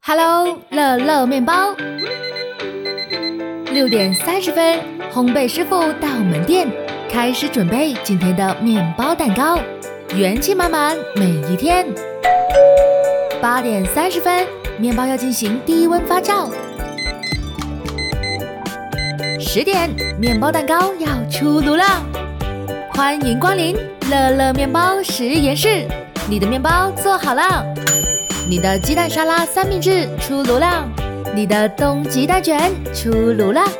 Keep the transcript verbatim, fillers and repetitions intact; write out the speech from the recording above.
Hello， 乐乐面包。六点三十分，烘焙师傅到门店，开始准备今天的面包蛋糕，元气满满每一天。八点三十分，面包要进行低温发酵。十点，面包蛋糕要出炉了。欢迎光临乐乐面包实验室，你的面包做好了。你的鸡蛋沙拉三明治出炉了，你的冻鸡蛋卷出炉了。